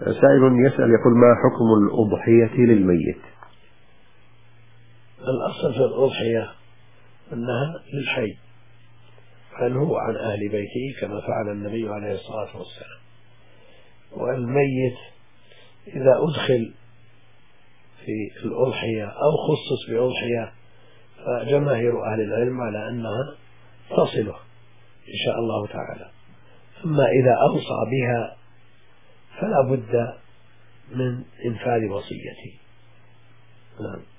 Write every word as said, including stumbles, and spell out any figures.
سائل يسأل يقول: ما حكم الأضحية للميت؟ الأصل في الأضحية أنها للحي عنه وعن أهل بيته كما فعل النبي عليه الصلاة والسلام، والميت إذا أدخل في الأضحية أو خصص بأضحية فجماهير أهل العلم على أنها تصله إن شاء الله تعالى. أما إذا أوصى بها فلا بد من إنفاذ وصيته. نعم.